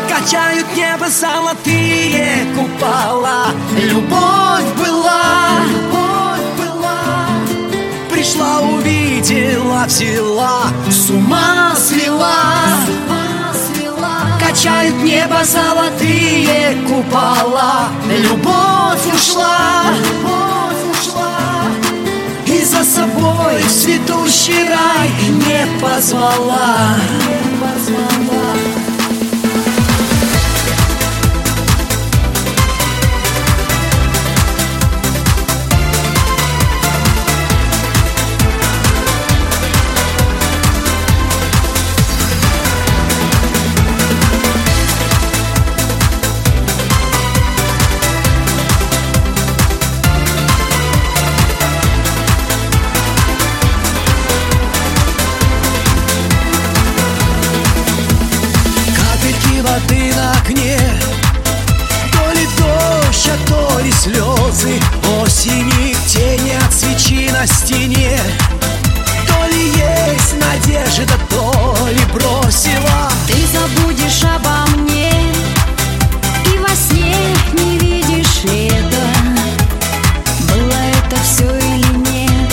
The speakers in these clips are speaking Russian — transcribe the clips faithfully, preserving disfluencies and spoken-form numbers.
Качают небо золотые купола. Любовь была, любовь была. Пришла, увидела, взяла, с ума свела. Качают небо золотые купола. Любовь ушла, любовь ушла, и за собой в цветущий рай не позвала, не позвала. Воды на окне, то ли дождь, а то ли слезы осени, тени от свечи на стене. То ли есть надежда, то ли бросила. Ты забудешь обо мне и во сне не видишь это. Было это все или нет?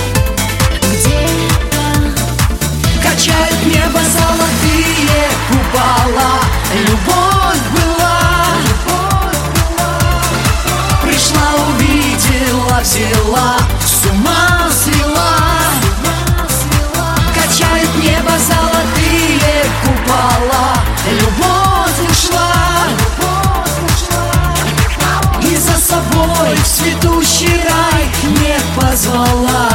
Где-то качают небо золотые купола. Любовь была, любовь была. Пришла, увидела, взяла, с ума свела. Качает небо золотые купола. Любовь ушла, и за собой в цветущий рай не позвала.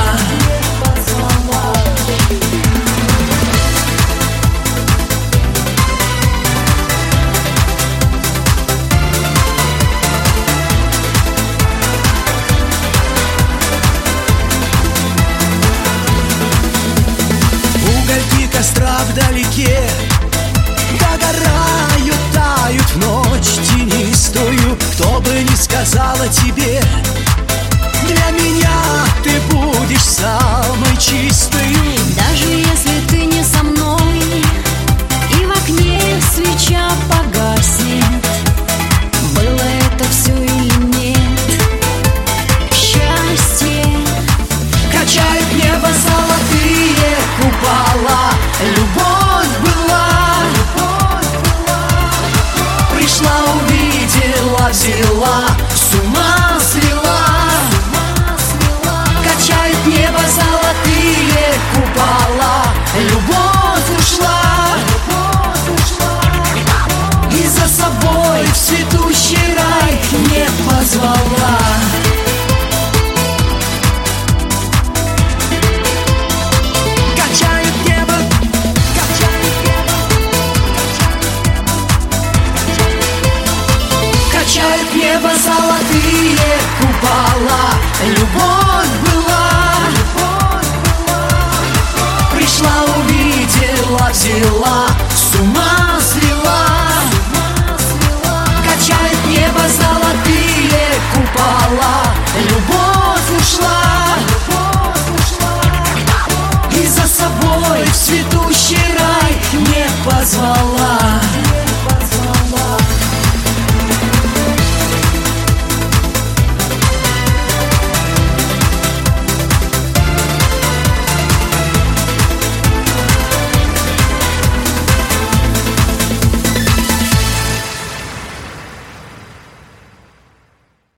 Костра вдалеке догорают, тают в ночь тенистую. Кто бы ни сказала тебе, для меня ты будешь самой чистой. даже если ты не со мной и в окне свеча погаснет, было это все или нет? Счастье качает небо золотые купола. Любовь была, любовь была. Пришла, увидела, взяла, с ума свела. Качает небо золотые купола. Любовь ушла, и за собой в цветущий рай не позвала. Качают небо золотые купола. Любовь была, любовь была. Пришла, увидела, взяла, с ума свела. Качает небо золотые купола. Любовь ушла, и за собой в цветущий рай